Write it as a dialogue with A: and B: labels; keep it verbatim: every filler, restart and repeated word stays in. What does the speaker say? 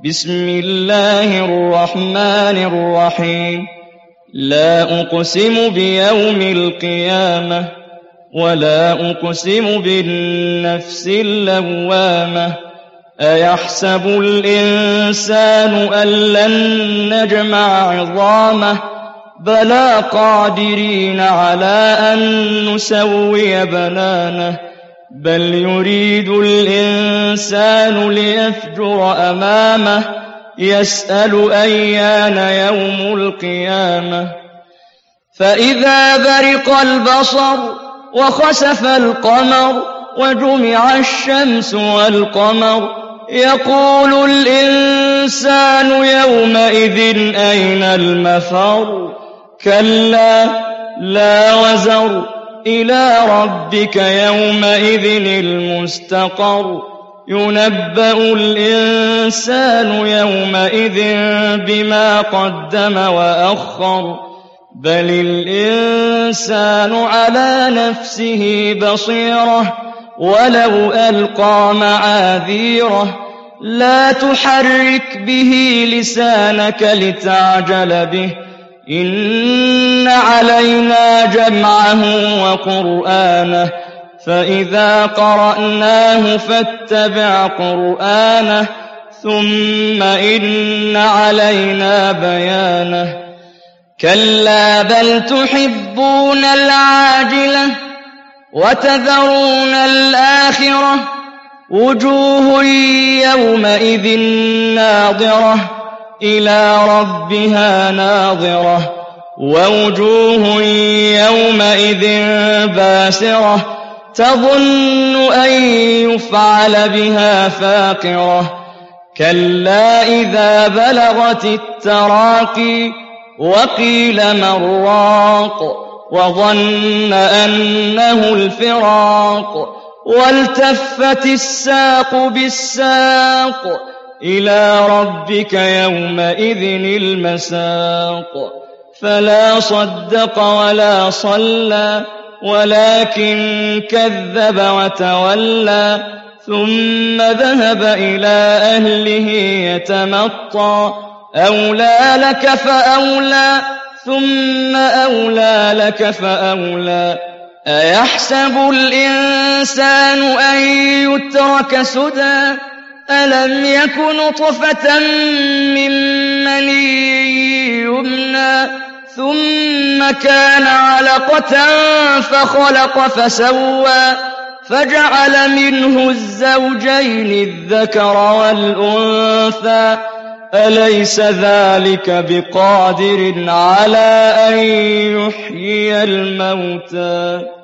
A: بسم الله الرحمن الرحيم لا أقسم بيوم القيامة ولا أقسم بالنفس اللوامة أيحسب الإنسان أن لن نجمع عظامه بلى قادرين على أن نسوي بنانه بل يريد الإنسان ليفجر أمامه يسأل أيان يوم القيامة فإذا برق البصر وخسف القمر وجمع الشمس والقمر يقول الإنسان يومئذ أين المفر كلا لا وزر إلى ربك يومئذ المستقر ينبأ الإنسان يومئذ بما قدم وأخر بل الإنسان على نفسه بصيرة ولو ألقى معاذيره لا تحرك به لسانك لتعجل به إن علينا جمعه وقرآنه فإذا قرأناه فاتبع قرآنه ثم إن علينا بيانه كلا بل تحبون العاجلة وتذرون الآخرة وجوه يومئذ ناظرة إلى ربها ناظرة ووجوه يومئذ باسرة تظن أن يفعل بها فاقرة كلا إذا بلغت التراقي وقيل من راق وظن أنه الفراق والتفت الساق بالساق إلى ربك يومئذ المساق فلا صدق ولا صلى ولكن كذب وتولى ثم ذهب إلى أهله يتمطى أولى لك فأولى ثم أولى لك فأولى أيحسب الإنسان أن يترك سدى ألم يك نطفة من مني يمنى ثم كان علقة فخلق فسوى فجعل منه الزوجين الذكر والأنثى أليس ذلك بقادر على أن يحيي الموتى